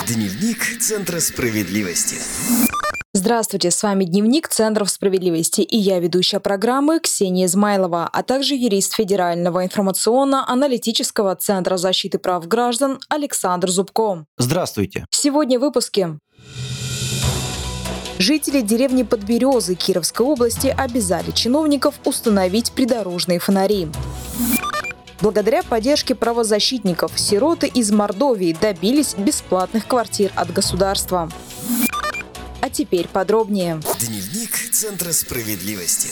Дневник Центра справедливости. Здравствуйте, с вами Дневник Центров справедливости и я, ведущая программы Ксения Измайлова, а также юрист Федерального информационно-аналитического центра защиты прав граждан Александр Зубко. Здравствуйте. Сегодня в выпуске. Жители деревни Подберезы Кировской области обязали чиновников установить придорожные фонари. Благодаря поддержке правозащитников, сироты из Мордовии добились бесплатных квартир от государства. А теперь подробнее. Дневник Центра справедливости.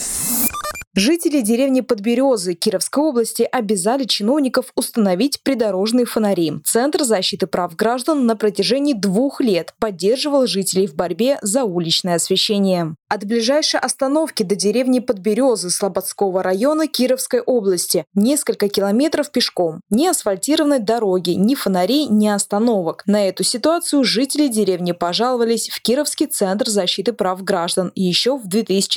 Жители деревни Подберезы Кировской области обязали чиновников установить придорожные фонари. Центр защиты прав граждан на протяжении 2 лет поддерживал жителей в борьбе за уличное освещение. От ближайшей остановки до деревни Подберезы Слободского района Кировской области несколько километров пешком. Ни асфальтированной дороги, ни фонарей, ни остановок. На эту ситуацию жители деревни пожаловались в Кировский центр защиты прав граждан еще в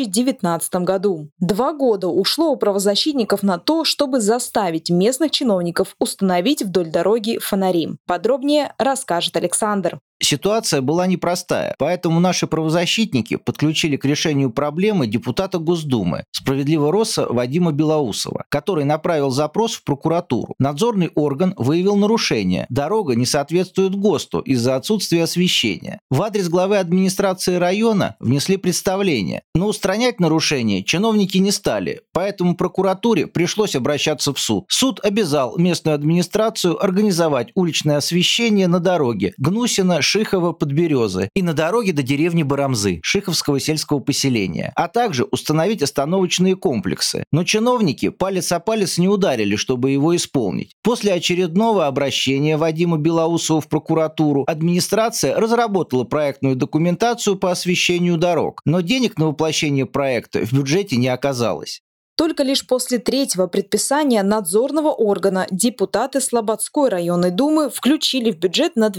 2019 году. 2 года ушло у правозащитников на то, чтобы заставить местных чиновников установить вдоль дороги фонари. Подробнее расскажет Александр. Ситуация была непростая, поэтому наши правозащитники подключили к решению проблемы депутата Госдумы «Справедливо-Росса» Вадима Белоусова, который направил запрос в прокуратуру. Надзорный орган выявил нарушение. Дорога не соответствует ГОСТу из-за отсутствия освещения. В адрес главы администрации района внесли представление, но устранять нарушение чиновники не стали, поэтому прокуратуре пришлось обращаться в суд. Суд обязал местную администрацию организовать уличное освещение на дороге Гнусино, Шихово, Подберезы и на дороге до деревни Барамзы, Шиховского сельского поселения, а также установить остановочные комплексы. Но чиновники палец о палец не ударили, чтобы его исполнить. После очередного обращения Вадима Белоусова в прокуратуру администрация разработала проектную документацию по освещению дорог, но денег на воплощение проекта в бюджете не оказалось. Только лишь после 3-го предписания надзорного органа депутаты Слободской районной думы включили в бюджет на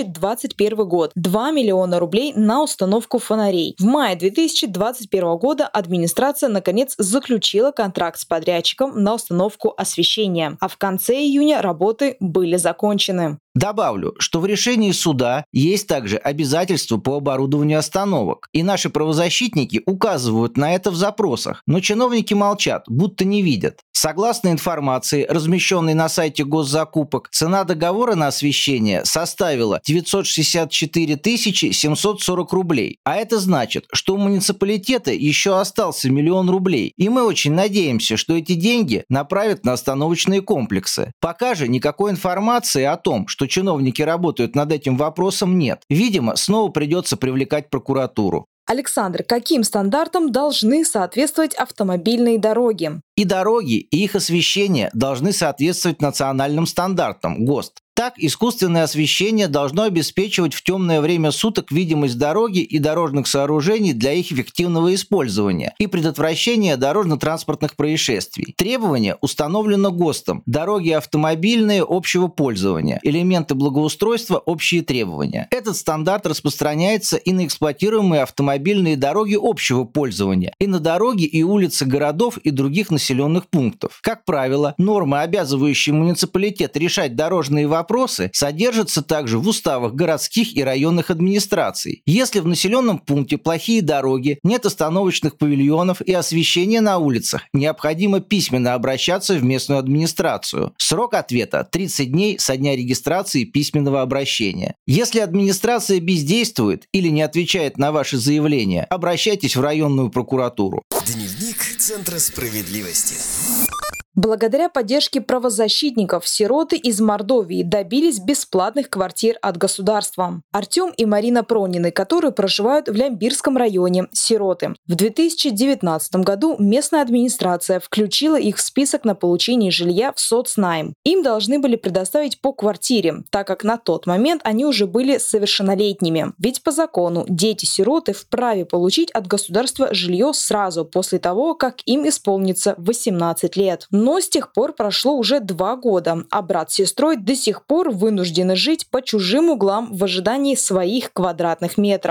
2021 год 2 миллиона рублей на установку фонарей. В мае 2021 года администрация наконец заключила контракт с подрядчиком на установку освещения, а в конце июня работы были закончены. Добавлю, что в решении суда есть также обязательства по оборудованию остановок, и наши правозащитники указывают на это в запросах, но чиновники молчат, будто не видят. Согласно информации, размещенной на сайте госзакупок, цена договора на освещение составила 964 740 рублей, а это значит, что у муниципалитета еще остался 1 миллион рублей, и мы очень надеемся, что эти деньги направят на остановочные комплексы. Пока же никакой информации о том, что чиновники работают над этим вопросом, нет. Видимо, снова придется привлекать прокуратуру. Александр, каким стандартам должны соответствовать автомобильные дороги? И дороги, и их освещение должны соответствовать национальным стандартам ГОСТ. Так, искусственное освещение должно обеспечивать в темное время суток видимость дороги и дорожных сооружений для их эффективного использования и предотвращения дорожно-транспортных происшествий. Требования установлены ГОСТом. Дороги автомобильные общего пользования. Элементы благоустройства – общие требования. Этот стандарт распространяется и на эксплуатируемые автомобильные дороги общего пользования, и на дороги и улицы городов и других населенных пунктов. Как правило, нормы, обязывающие муниципалитет решать дорожные вопросы, содержатся также в уставах городских и районных администраций. Если в населенном пункте плохие дороги, нет остановочных павильонов и освещения на улицах, необходимо письменно обращаться в местную администрацию. Срок ответа – 30 дней со дня регистрации письменного обращения. Если администрация бездействует или не отвечает на ваши заявления, обращайтесь в районную прокуратуру. Дневник Центра справедливости. Благодаря поддержке правозащитников, сироты из Мордовии добились бесплатных квартир от государства. Артем и Марина Пронины, которые проживают в Лямбирском районе, сироты. В 2019 году местная администрация включила их в список на получение жилья в соцнайм. Им должны были предоставить по квартире, так как на тот момент они уже были совершеннолетними. Ведь по закону дети-сироты вправе получить от государства жилье сразу после того, как им исполнится 18 лет. Но с тех пор прошло уже 2 года, а брат с сестрой до сих пор вынуждены жить по чужим углам в ожидании своих квадратных метров.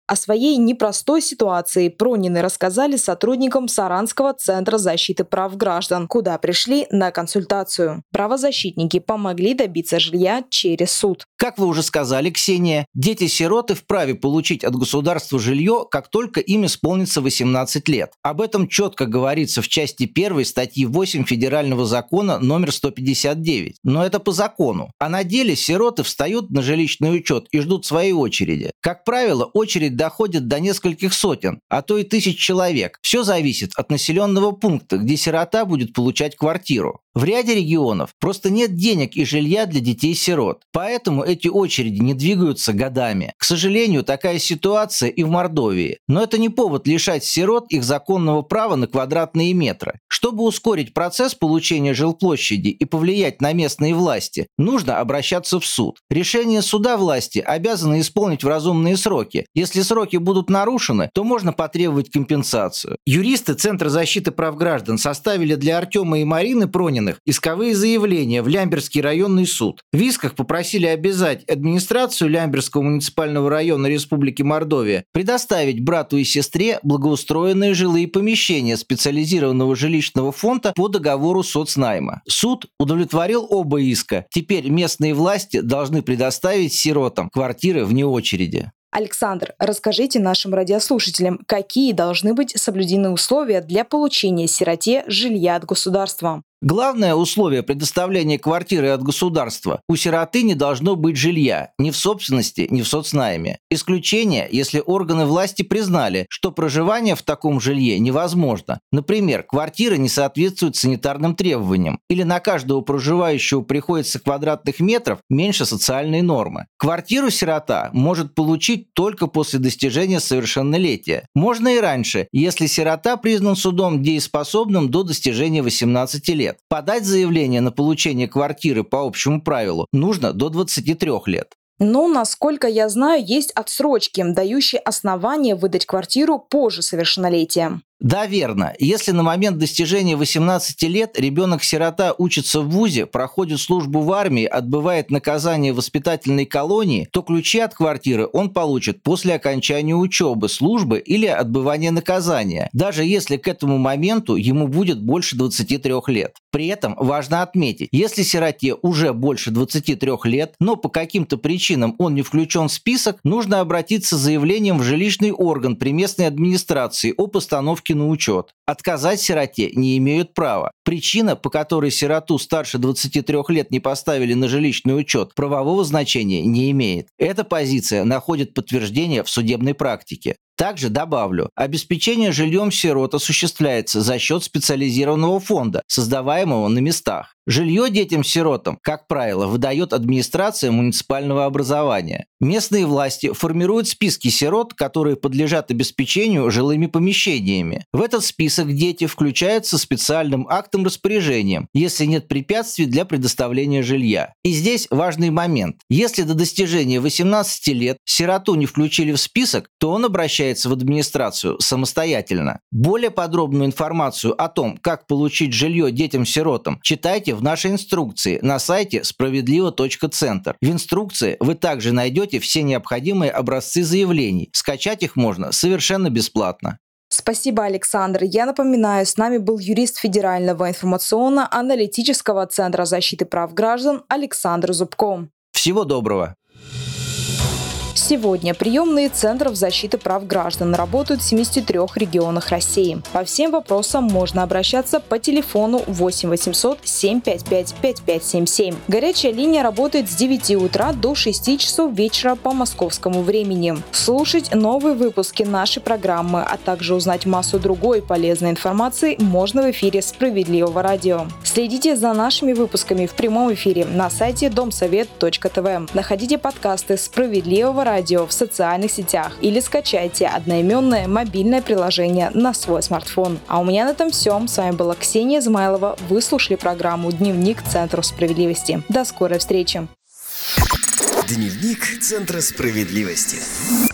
О своей непростой ситуации Пронины рассказали сотрудникам Саранского центра защиты прав граждан, куда пришли на консультацию. Правозащитники помогли добиться жилья через суд. Как вы уже сказали, Ксения, дети-сироты вправе получить от государства жилье, как только им исполнится 18 лет. Об этом четко говорится в части 1 статьи 8 Федерального закона номер 159. Но это по закону. А на деле сироты встают на жилищный учет и ждут своей очереди. Как правило, очередь доходит до нескольких сотен, а то и тысяч человек. Все зависит от населенного пункта, где сирота будет получать квартиру. В ряде регионов просто нет денег и жилья для детей-сирот, поэтому эти очереди не двигаются годами. К сожалению, такая ситуация и в Мордовии. Но это не повод лишать сирот их законного права на квадратные метры. Чтобы ускорить процесс получения жилплощади и повлиять на местные власти, нужно обращаться в суд. Решение суда власти обязаны исполнить в разумные сроки. Если сроки будут нарушены, то можно потребовать компенсацию. Юристы Центра защиты прав граждан составили для Артема и Марины Прониных исковые заявления в Лямберский районный суд. В исках попросили обязать администрацию Лямберского муниципального района Республики Мордовия предоставить брату и сестре благоустроенные жилые помещения специализированного жилищного фонда по договору соцнайма. Суд удовлетворил оба иска. Теперь местные власти должны предоставить сиротам квартиры вне очереди. Александр, расскажите нашим радиослушателям, какие должны быть соблюдены условия для получения сироте жилья от государства? Главное условие предоставления квартиры от государства – у сироты не должно быть жилья ни в собственности, ни в соцнайме. Исключение, если органы власти признали, что проживание в таком жилье невозможно. Например, квартира не соответствует санитарным требованиям, или на каждого проживающего приходится квадратных метров меньше социальной нормы. Квартиру сирота может получить только после достижения совершеннолетия. Можно и раньше, если сирота признан судом дееспособным до достижения 18 лет. Подать заявление на получение квартиры по общему правилу нужно до 23 лет. Но, насколько я знаю, есть отсрочки, дающие основания выдать квартиру позже совершеннолетия. Да, верно. Если на момент достижения 18 лет ребенок-сирота учится в вузе, проходит службу в армии, отбывает наказание в воспитательной колонии, то ключи от квартиры он получит после окончания учебы, службы или отбывания наказания, даже если к этому моменту ему будет больше 23 лет. При этом важно отметить, если сироте уже больше 23 лет, но по каким-то причинам он не включен в список, нужно обратиться с заявлением в жилищный орган при местной администрации о постановке на учет. Отказать сироте не имеют права. Причина, по которой сироту старше 23 лет не поставили на жилищный учет, правового значения не имеет. Эта позиция находит подтверждение в судебной практике. Также добавлю, обеспечение жильем сирот осуществляется за счет специализированного фонда, создаваемого на местах. Жилье детям-сиротам, как правило, выдает администрация муниципального образования. Местные власти формируют списки сирот, которые подлежат обеспечению жилыми помещениями. В этот список дети включаются специальным актом распоряжением, если нет препятствий для предоставления жилья. И здесь важный момент. Если до достижения 18 лет сироту не включили в список, то он обращается в администрацию самостоятельно. Более подробную информацию о том, как получить жилье детям-сиротам, читайте в нашей инструкции на сайте справедливо.центр. В инструкции вы также найдете все необходимые образцы заявлений. Скачать их можно совершенно бесплатно. Спасибо, Александр. Я напоминаю, с нами был юрист Федерального информационно-аналитического центра защиты прав граждан Александр Зубко. Всего доброго. Сегодня приемные центров защиты прав граждан работают в 73 регионах России. По всем вопросам можно обращаться по телефону 8 800 755 5577. Горячая линия работает с 9 утра до 6 часов вечера по московскому времени. Слушать новые выпуски нашей программы, а также узнать массу другой полезной информации можно в эфире «Справедливого радио». Следите за нашими выпусками в прямом эфире на сайте domsovet.tv. Находите подкасты «Справедливого радио» в социальных сетях или скачайте одноименное мобильное приложение на свой смартфон. А у меня на этом все. С вами была Ксения Измайлова. Вы слушали программу «Дневник Центра справедливости». До скорой встречи. Дневник Центра справедливости.